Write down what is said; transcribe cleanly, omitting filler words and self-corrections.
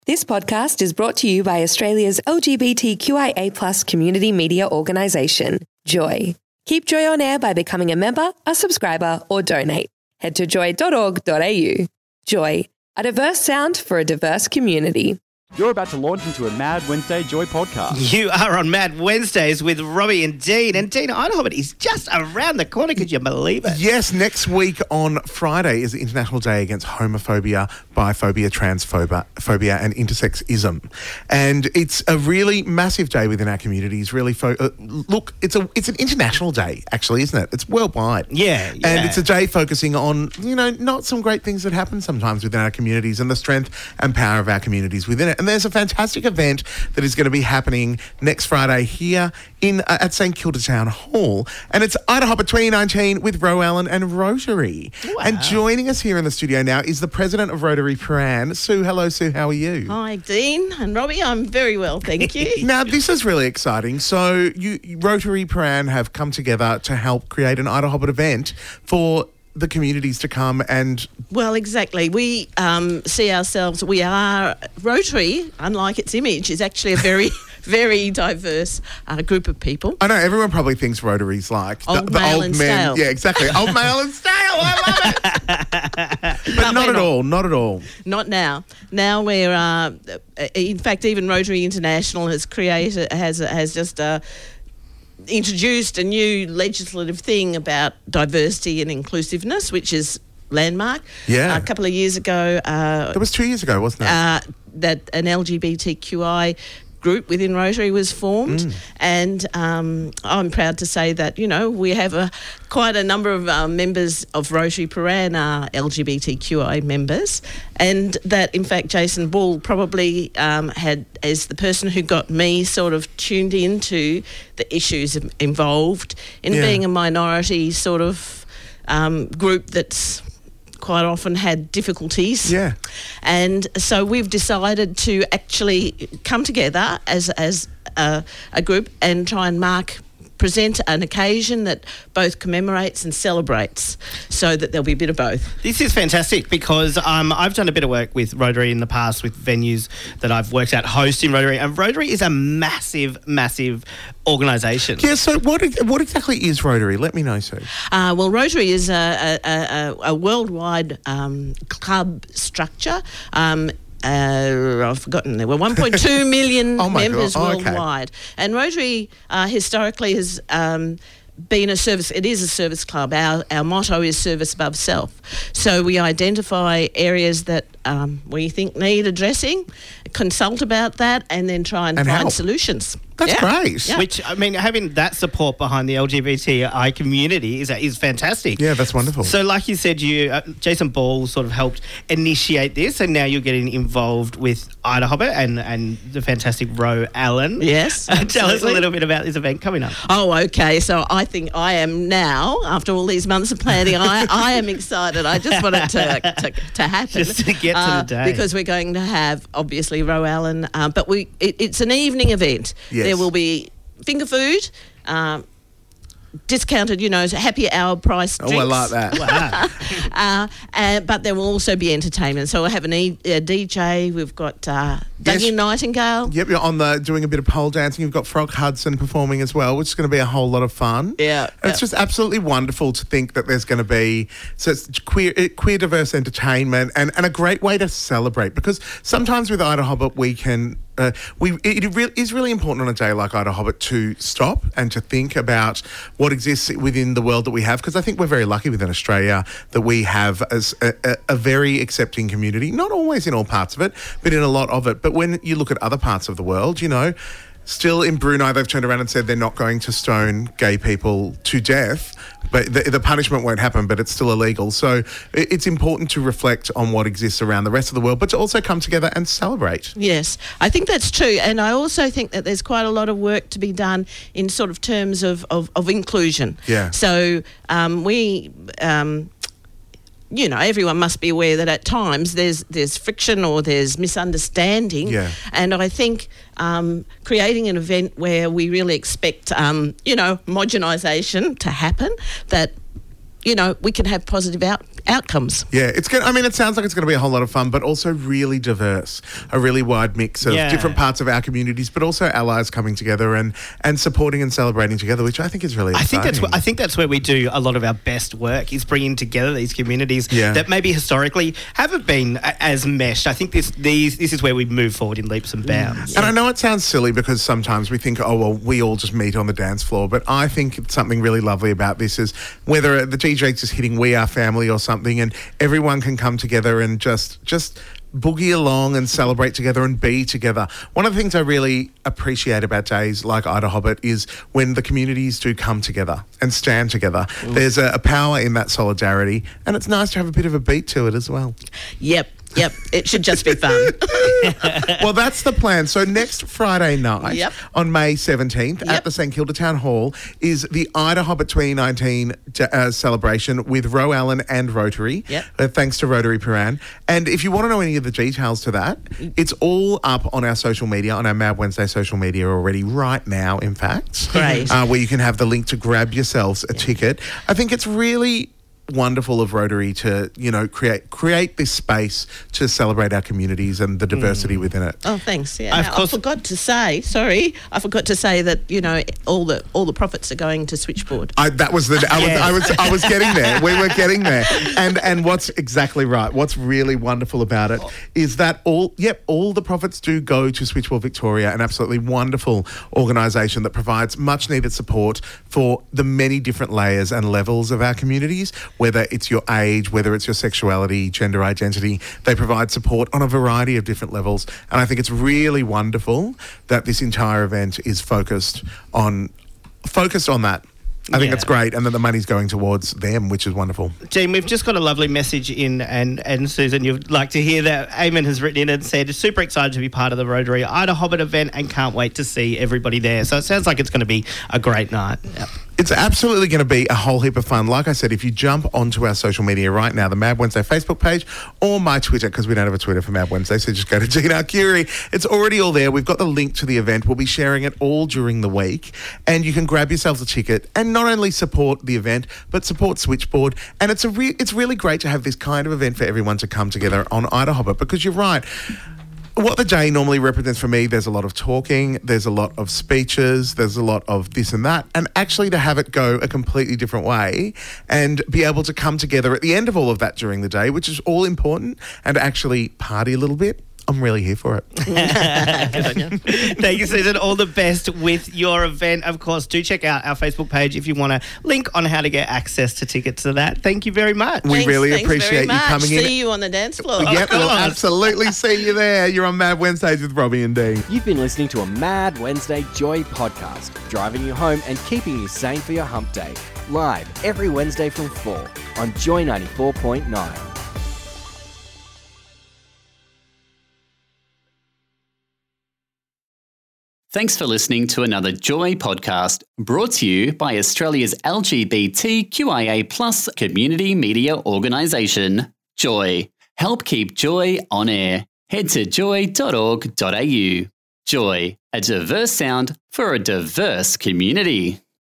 This podcast is brought to you by Australia's LGBTQIA+ community media organisation, Joy. Keep Joy on air by becoming a member, a subscriber, or donate. Head to joy.org.au. Joy, a diverse sound for a diverse community. You're about to launch into a Mad Wednesday Joy podcast. You are on Mad Wednesdays with Robbie and Dean. And Dean, IDA is just around the corner. Could you believe it? Yes, next week on Friday is the International Day Against Homophobia, Biphobia, Transphobia and Intersexism. And it's a really massive day within our communities. Really, look, it's an international day, actually, isn't it? It's worldwide. Yeah. And it's a day focusing on, not some great things that happen sometimes within our communities and the strength and power of our communities within it. And there's a fantastic event that is going to be happening next Friday here at St Kilda Town Hall. And it's IDA 2019 with Ro Allen and Rotary. Wow. And joining us here in the studio now is the president of Rotary Prahran, Sue. Hello, Sue. How are you? Hi, Dean and Robbie. I'm very well, thank you. Now, this is really exciting. So Rotary Prahran have come together to help create an IDA Hobbit event for the communities to come and... Well, exactly. We see ourselves, we are Rotary, unlike its image, is actually a very, very diverse group of people. I know, everyone probably thinks Rotary's like the old men. Stale. Yeah, exactly. Old male and stale. I love it. But not at all. Not at all. Not now. Now we're, in fact, even Rotary International has just introduced a new legislative thing about diversity and inclusiveness, which is landmark. Yeah. A couple of years ago. That was 2 years ago, wasn't it? That an LGBTQI group within Rotary was formed, and I'm proud to say that we have quite a number of members of Rotary Prahran are LGBTQI members, and that in fact Jason Bull probably had as the person who got me sort of tuned into the issues involved in being a minority sort of group that's quite often had difficulties. Yeah. And so we've decided to actually come together as a group and try and present an occasion that both commemorates and celebrates, so that there'll be a bit of both. This is fantastic because I've done a bit of work with Rotary in the past with venues that I've worked at hosting Rotary, and Rotary is a massive, massive organisation. Yeah, so what exactly is Rotary? Let me know, Sue. Well, Rotary is a worldwide club structure. I've forgotten. There were 1.2 million members worldwide. Okay. And Rotary historically has been a service. It is a service club. Our motto is service above self. So we identify areas that we think need addressing, consult about that, and then try and find help. Solutions. That's great. Yeah. Which, I mean, having that support behind the LGBTI community is fantastic. Yeah, that's wonderful. So like you said, Jason Ball sort of helped initiate this, and now you're getting involved with IDA Hobbit and the fantastic Ro Allen. Yes, Tell us a little bit about this event coming up. Oh, okay. So I think I am now, after all these months of planning, I am excited. I just want it to happen. Just to get to the day. Because we're going to have, obviously, Ro Allen, but it's an evening event. Yes. There will be finger food, discounted, happy hour price drinks. Oh, I like that. Wow. But there will also be entertainment. So we'll have a DJ. We've got Dougie Nightingale. Yep, you're doing a bit of pole dancing. You've got Frog Hudson performing as well, which is going to be a whole lot of fun. Yeah. It's just absolutely wonderful to think that there's going to be it's queer diverse entertainment and a great way to celebrate, because sometimes with IDA Hobbit we can... it is really important on a day like IDA Hobbit to stop and to think about what exists within the world that we have, because I think we're very lucky within Australia that we have as a very accepting community, not always in all parts of it, but in a lot of it. But when you look at other parts of the world, still in Brunei, they've turned around and said they're not going to stone gay people to death, but the punishment won't happen, but it's still illegal. So it's important to reflect on what exists around the rest of the world, but to also come together and celebrate. Yes, I think that's true. And I also think that there's quite a lot of work to be done in sort of terms of inclusion. Yeah. So we... everyone must be aware that at times there's friction or there's misunderstanding. Yeah. And I think creating an event where we really expect, homogenisation to happen, that we can have positive outcomes. Yeah, it's good. I mean, it sounds like it's going to be a whole lot of fun, but also really diverse, a really wide mix of different parts of our communities, but also allies coming together and supporting and celebrating together, which I think is really exciting. I think that's where we do a lot of our best work, is bringing together these communities that maybe historically haven't been as meshed. I think this is where we move forward in leaps and bounds. And I know it sounds silly because sometimes we think, oh, well, we all just meet on the dance floor, but I think something really lovely about this is whether the DJ's is hitting We Are Family or something, and everyone can come together and just boogie along and celebrate together and be together. One of the things I really appreciate about days like Ida Hobbit is when the communities do come together and stand together. There's a power in that solidarity, and it's nice to have a bit of a beat to it as well. Yep. It should just be fun. Well, that's the plan. So next Friday night on May 17th at the St Kilda Town Hall is the Ida Hobbit 2019 celebration with Roe Allen and Rotary. Thanks to Rotary Prahran. And if you want to know any of the details to that, it's all up on our social media, on our Mad Wednesday social media already right now, in fact. Great. Where you can have the link to grab yourselves a ticket. I think it's really wonderful of Rotary to create this space to celebrate our communities and the diversity within it. Oh, thanks. Yeah, I forgot to say that all the profits are going to Switchboard. I was getting there. We were getting there. And what's exactly right? What's really wonderful about it is that all the profits do go to Switchboard Victoria, an absolutely wonderful organisation that provides much needed support for the many different layers and levels of our communities. Whether it's your age, whether it's your sexuality, gender identity, they provide support on a variety of different levels. And I think it's really wonderful that this entire event is focused on that. I think it's great, and that the money's going towards them, which is wonderful. Jean, we've just got a lovely message in, and Susan, you'd like to hear that Eamon has written in and said, super excited to be part of the Rotary Ida Hobbit event and can't wait to see everybody there. So it sounds like it's going to be a great night. Yep. It's absolutely going to be a whole heap of fun. Like I said, if you jump onto our social media right now, the Mad Wednesday Facebook page or my Twitter, because we don't have a Twitter for Mad Wednesday, so just go to Gina Curie. It's already all there. We've got the link to the event. We'll be sharing it all during the week, and you can grab yourselves a ticket and not only support the event, but support Switchboard. And it's really great to have this kind of event for everyone to come together on Ida Hobbit, because you're right. What the day normally represents for me, there's a lot of talking, there's a lot of speeches, there's a lot of this and that, and actually to have it go a completely different way and be able to come together at the end of all of that during the day, which is all important, and actually party a little bit. I'm really here for it. Thank you, Susan. All the best with your event. Of course, do check out our Facebook page if you want a link on how to get access to tickets to that. Thank you very much. We really appreciate you coming in. See you on the dance floor. Yep, we'll absolutely see you there. You're on Mad Wednesdays with Robbie and Dee. You've been listening to a Mad Wednesday Joy podcast, driving you home and keeping you sane for your hump day. Live every Wednesday from 4 on Joy 94.9. Thanks for listening to another Joy podcast brought to you by Australia's LGBTQIA+ community media organisation, Joy. Help keep Joy on air. Head to joy.org.au. Joy, a diverse sound for a diverse community.